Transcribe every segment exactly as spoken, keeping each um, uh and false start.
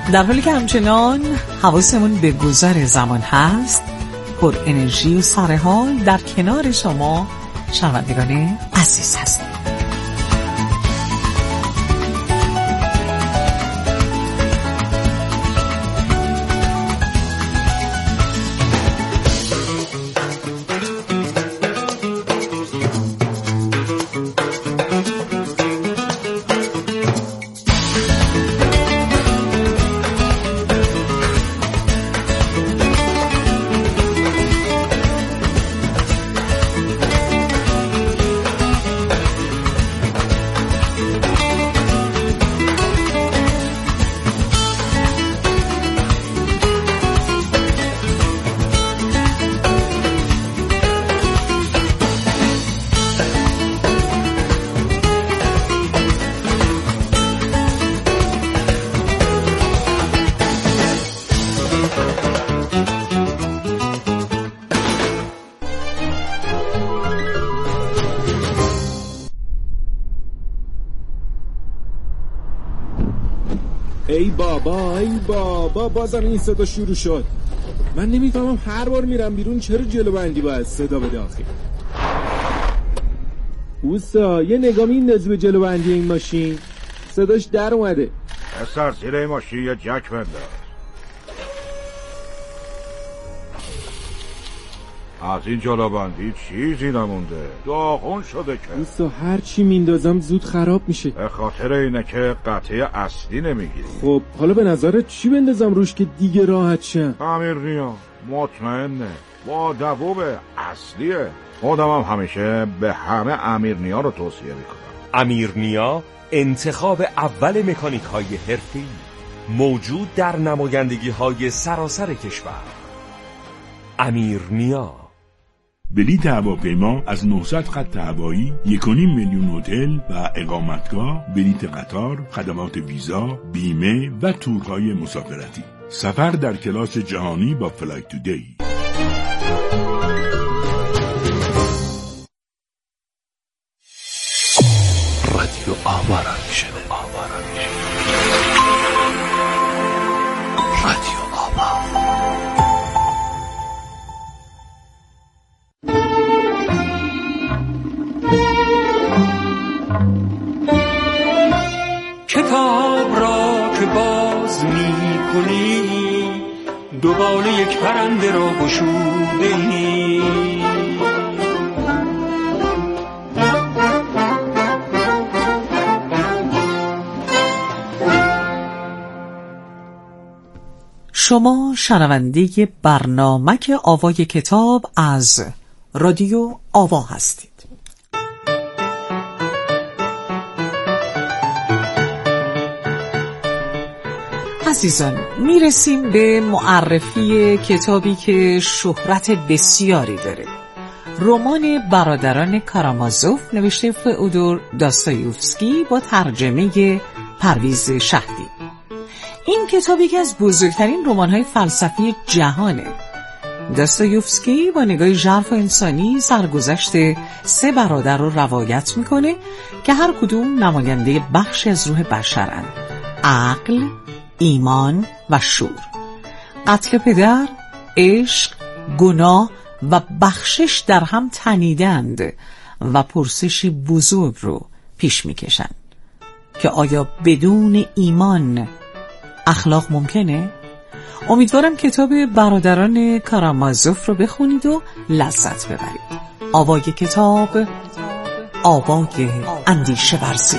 در حالی که همچنان حواسمون به گذر زمان هست، پر انرژی و سرحال در کنار شما شنوندگان عزیز هستیم. ای بابا ای بابا بازم این صدا شروع شد. من نمیفهمم هر بار میرم بیرون چرا جلو بندی باید صدا بده آخه. اوستا یه نگاه میندازی به جلو بندی این ماشین، صداش در اومده. اصلا زیر این ماشین یه جک بنداز. از این جلو بندی چیزی نمونده، داغون شده که. اوستا هر چی میندازم زود خراب میشه. به خاطر اینه که قطعه اصلی نمیگیری. خب حالا به نظرت چی بندازم روش که دیگه راحت شم؟ امیرنیا مطمئنه، با دووب اصلیه. خودم هم همیشه به همه امیرنیا رو توصیه میکنم. امیرنیا انتخاب اول مکانیک های حرفه‌ای، موجود در نمایندگی های سراسر کشور. امیرنیا. بلیط هواپیما از نهصد خط هوایی، یک و نیم میلیون هتل و اقامتگاه، بلیط قطار، خدمات ویزا، بیمه و تورهای مسافرتی. سفر در کلاس جهانی با فلایت تودی. رادیو آوارا میشه آوارا میشه رادیو آوا. کتاب را که باز می کنی دوباره یک پرنده را گشوده ای. شما شنونده برنامه آوای کتاب از رادیو آوا هستید. عزیزان، میرسیم به معرفی کتابی که شهرت بسیاری داره. رمان برادران کارامازوف نوشته فئودور داستایوفسکی با ترجمه پرویز شهدی. این کتاب یکی از بزرگترین رمان‌های فلسفی جهانه. داستایوفسکی با نگاه ژرف و انسانی سرگذشت سه برادر رو روایت میکنه که هر کدوم نماینده بخشی از روح بشرن: عقل، ایمان و شور. قتل پدر، عشق، گناه و بخشش در هم تنیدند و پرسشی بزرگ رو پیش میکشن که آیا بدون ایمان اخلاق ممکنه؟ امیدوارم کتاب برادران کارامازوف رو بخونید و لذت ببرید. آوای کتاب، آوای اندیشه ورزی.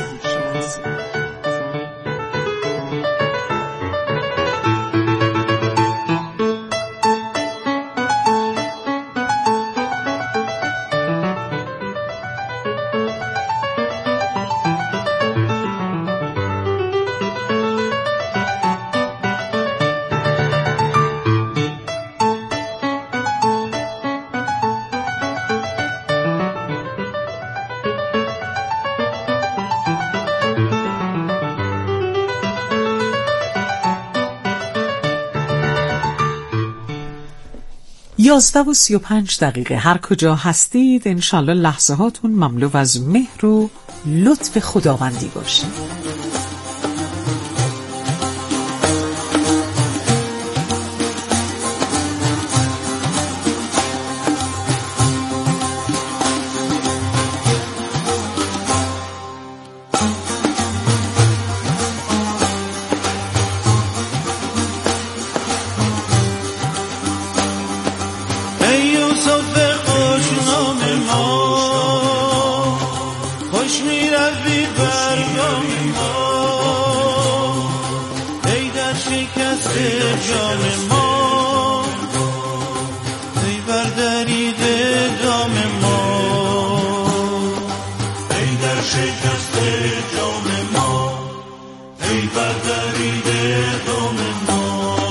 یازده و سی و پنج دقیقه. هر کجا هستید انشالله لحظه هاتون مملو از مهر و لطف خداوندی باشه. ای در شکست جام ما، ای بردرید دام ما، ای در شکست جام ما، ای بردرید دام ما.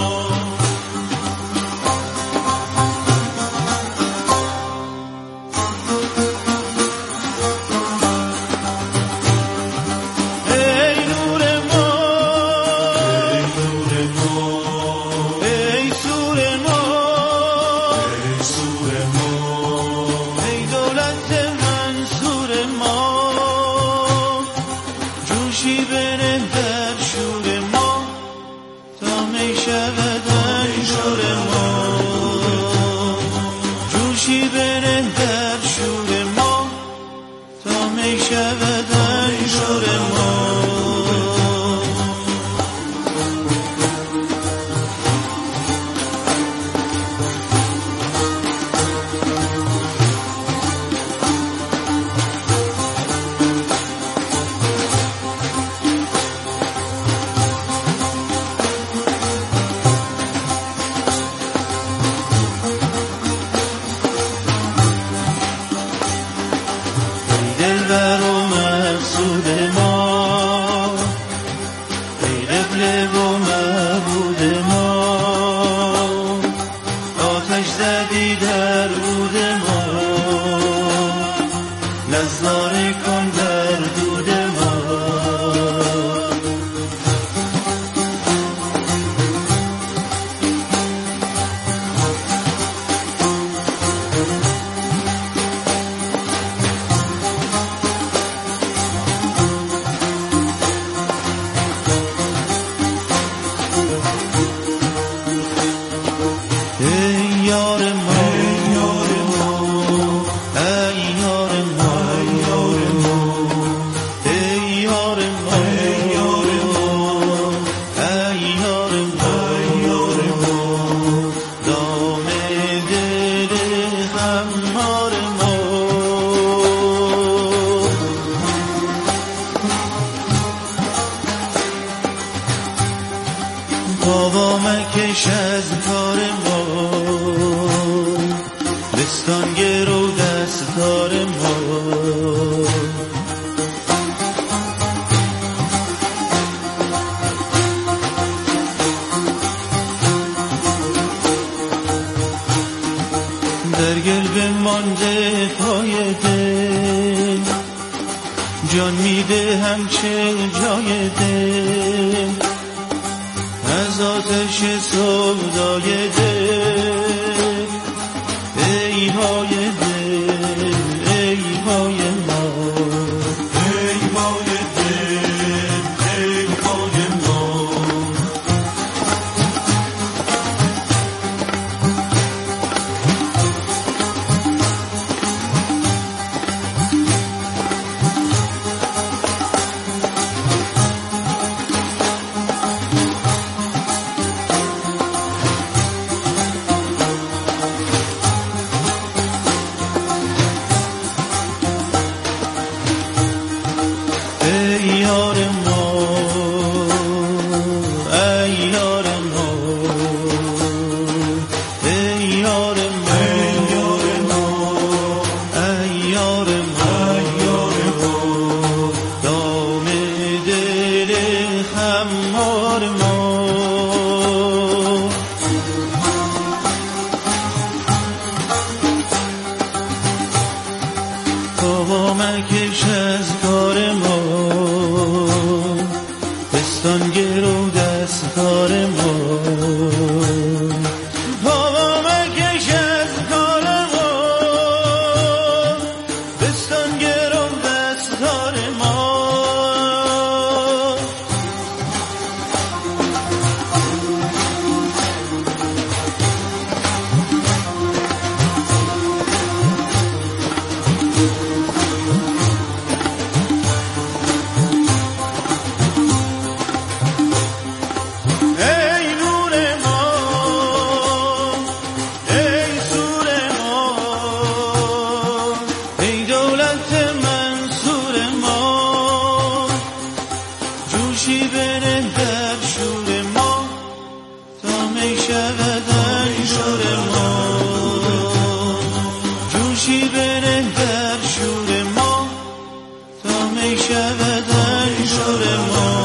بابا مکش از کار ما، بستان گرو دستار ما. در گل بمانده پای دل، جان میده همچه جای دل، از آتش سودای دل. ای های دل، ای های ما، ای های دل، ای های ما. بابا مکش از کار ما، بستان گرو دستار ما. بابا مکش از کار ما، بستان گرو دستار ما. Hey! جوشی بره در شور ما تا می شود انشور ما جوشی بره در شور ما تا می شود انشور ما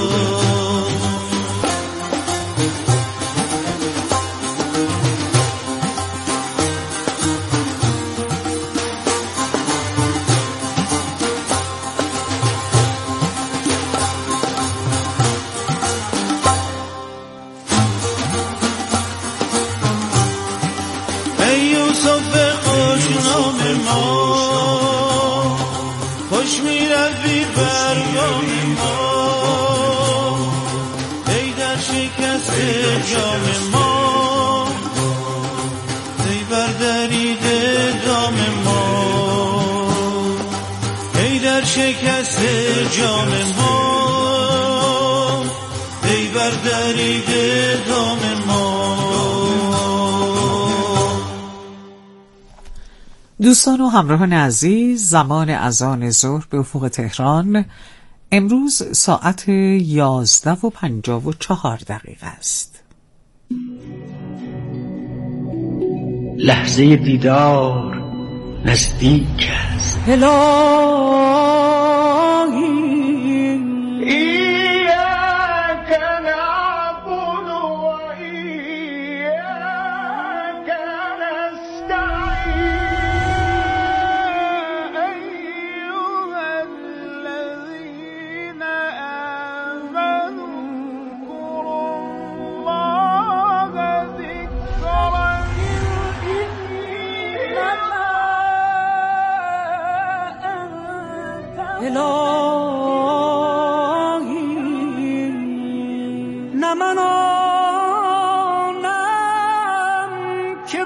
خوش می روی برگام ما ای در شکست جام ما ای بردریده دام ما ای در شکست جام ما ای بردریده دام ما. دوستان و همراهان عزیز، زمان اذان ظهر به افق تهران امروز ساعت یازده و پنجاه و چهار دقیقه است. لحظه دیدار نزدیک است. نه من آنم که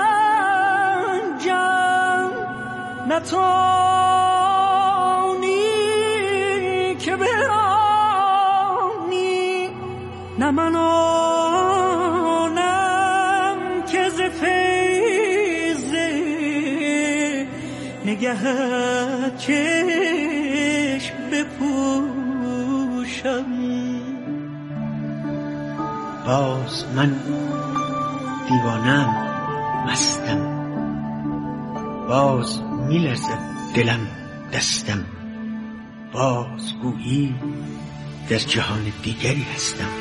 برنجم نه توانی که برانی نه من آنم که ز فیض نگهت چشم بپوشم. باز من دیوانم مستم باز میلرزد دلم دستم باز گویی در جهان دیگری هستم.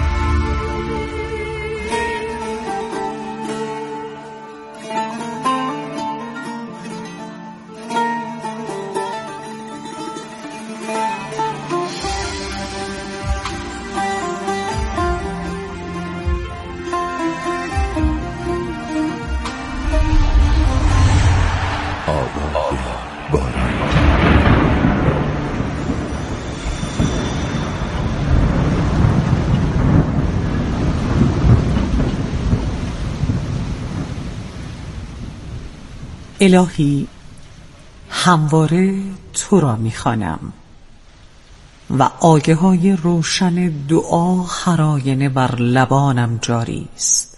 الهی، همواره تو را می‌خوانم و آیه های روشن دعا خراینه بر لبانم جاری است.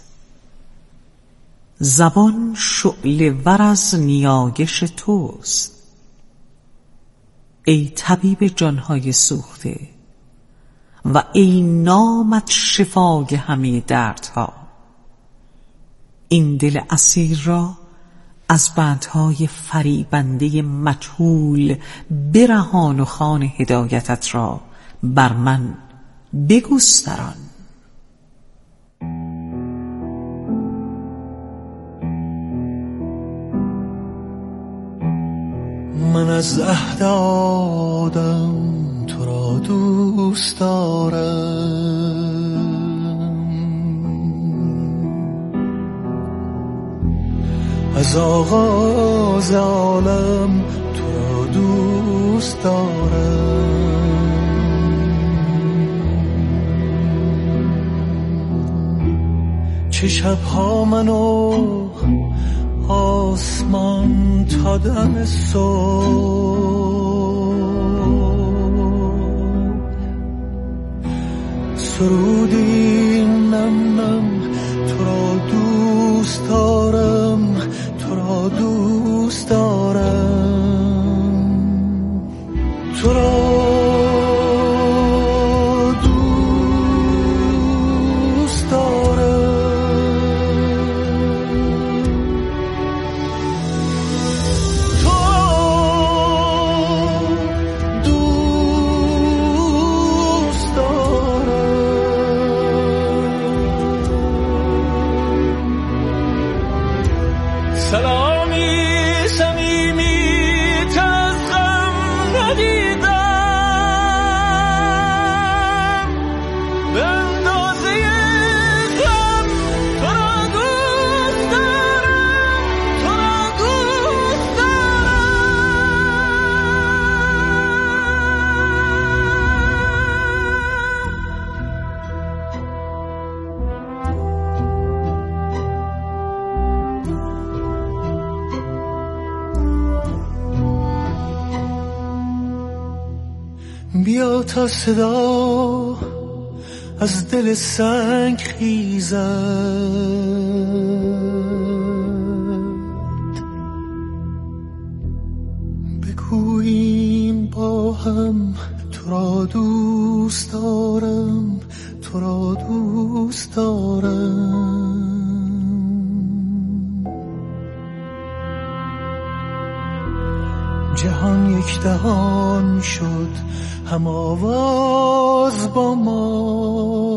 زبان شعله ور از نیایش توست. ای طبیب جانهای سوخته و ای نامت شفای همه دردها، این دل اسیر را از بندهای فریبنده مجهول برهان و خوان هدایتت را بر من بگستران. من از عهد آدم تو را دوست دارم، از آغاز عالم تو را دوست دارم. چه شبها منو آسمان تا دم صبح سرودی نم نم تو را دوست دارم، تو را دوست دارم، تو را بیا تا صدا از دل سنگ خیزد، بگوییم با هم تو را دوست دارم، تو را دوست دارم. جهان یک دهان شد هم آواز با ما،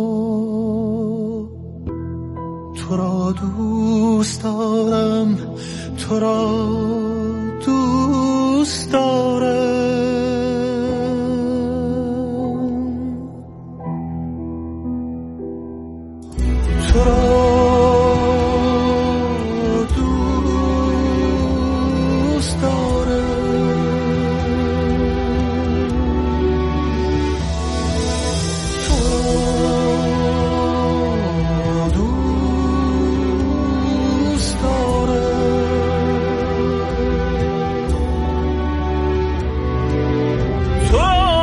تو را دوست دارم، تو را دوست دارم. تو را دوست دارم. تو را دوست دارم. تو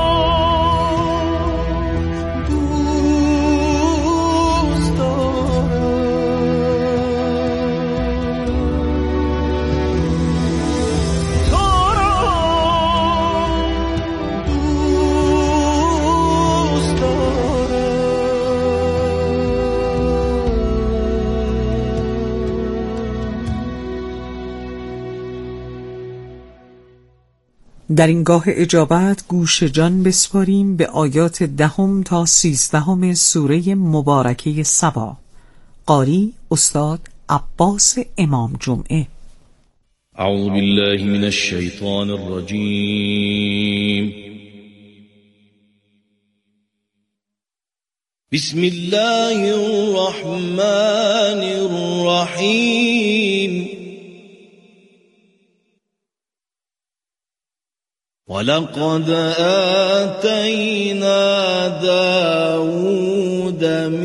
در این گاه اجابت گوش جان بسپاریم به آیات دهم تا سیزدهم سوره مبارکه سبا. قاری استاد عباس امام جمعه. اعوذ بالله من الشیطان الرجیم. بسم الله الرحمن الرحیم. ولقد آتينا داود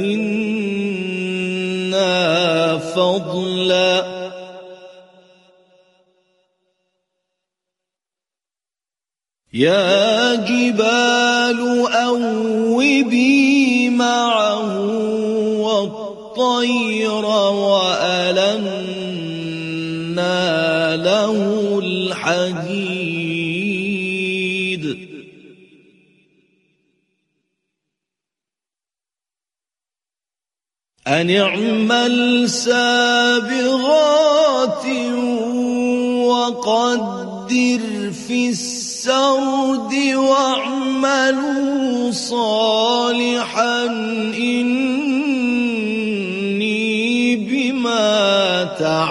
منا فضلا يا جبال أوبي معه والطير وألنا له الحديد أن اعمل سابغات وقدر في السرد واعملوا صالحا إني بما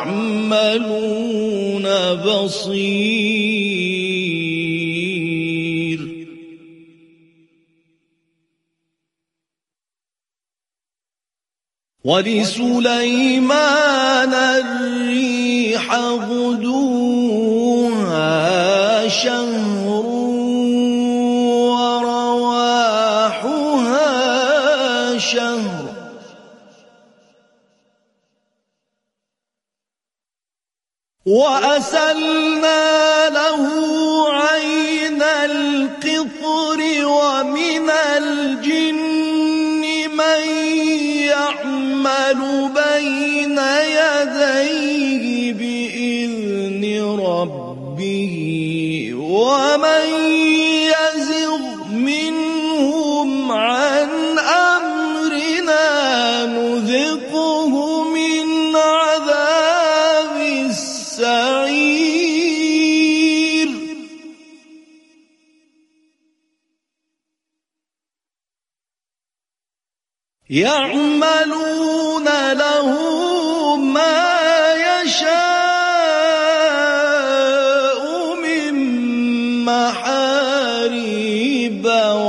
تعملون بصير. ولسليمان الريح غدوها شهر ورواحها شهر وأسلنا له عين القطر ومن الجن من يعمل بين يديه بإذن ربه ومن يزغ منهم عن أمرنا نذقه من عذاب السعير. يعملون له ما يشاء من محاريب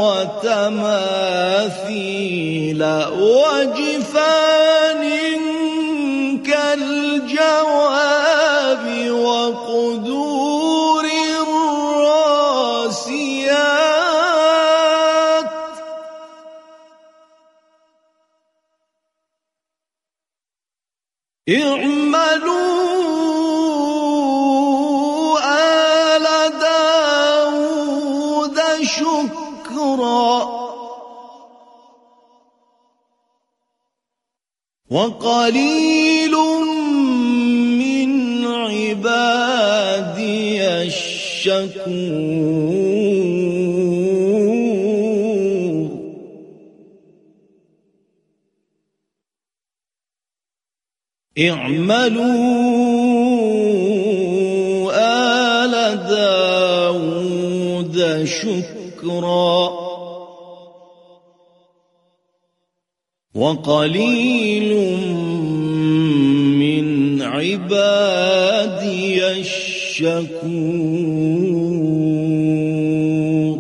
وتماثيل وجفان كالجواب وقدور الراسيات اعملوا آل داود شكرا وقلیل من عبادی الشکور اعملوا آل داود شکرا وقلیل من عبادی الشکور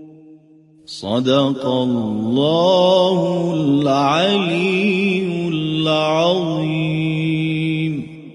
صدق الله العلی العظیم.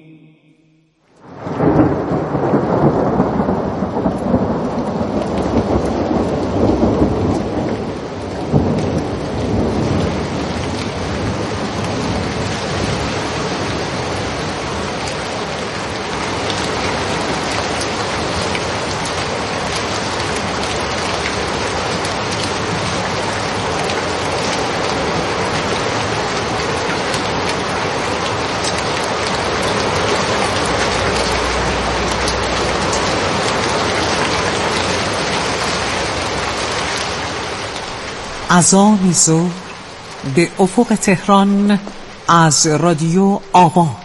اذان ظهر به افق تهران از رادیو آوا.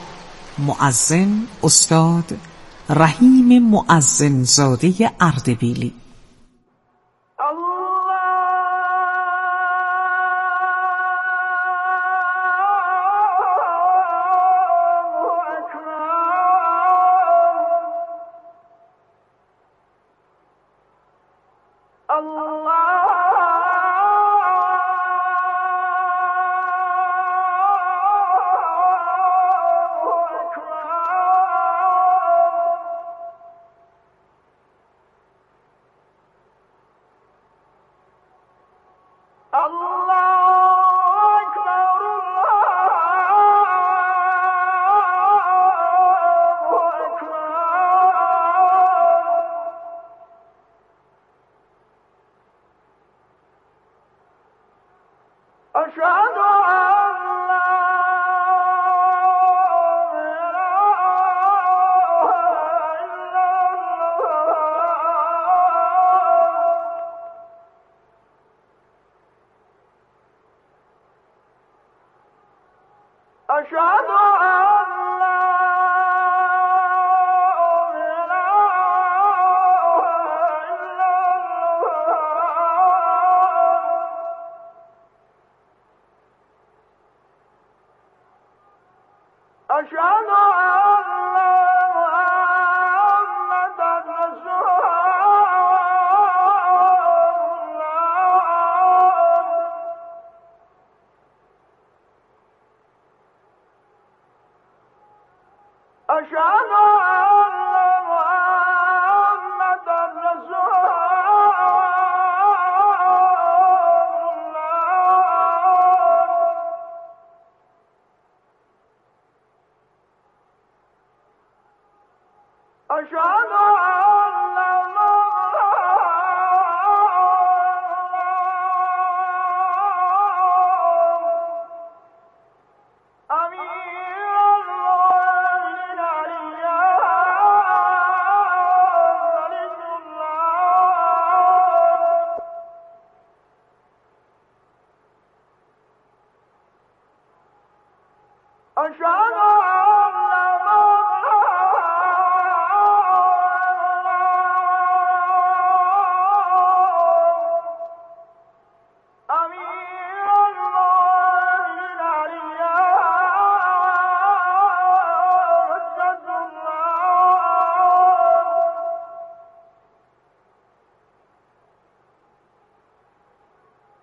مؤذن استاد رحیم مؤذن زاده اردبیلی.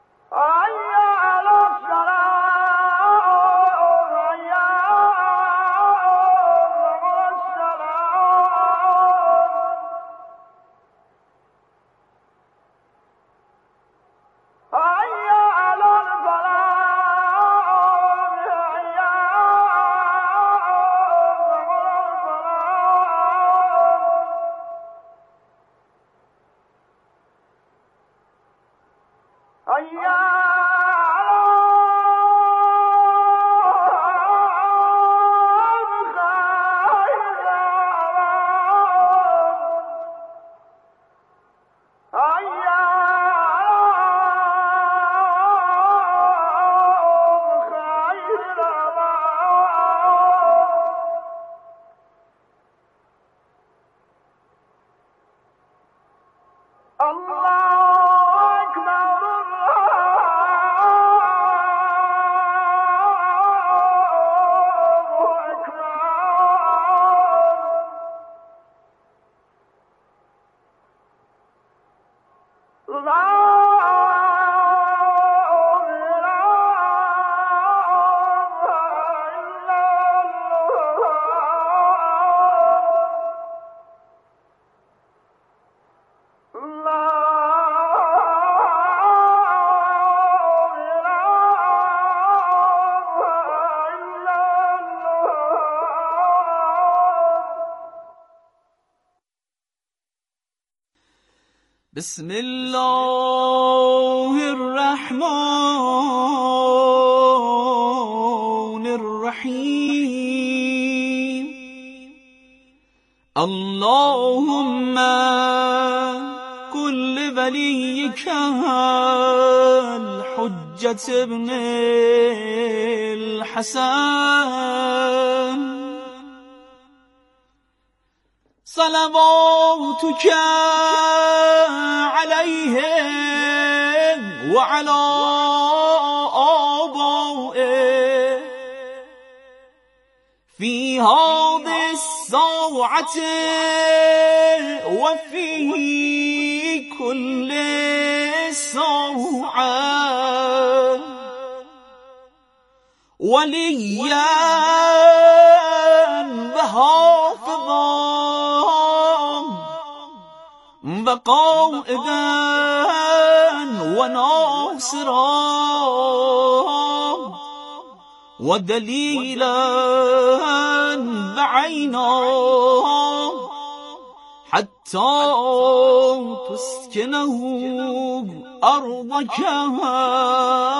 الله بسم الله الرحمن الرحیم اللهم كل وليك الحجة ابن الحسن صلواتك عليه وعلى آبائه في هذه الساعة وفي كل ساعة وليا وحافظا وقائدا وناصرا ودليلا بعينا حتى تسكنه أرضك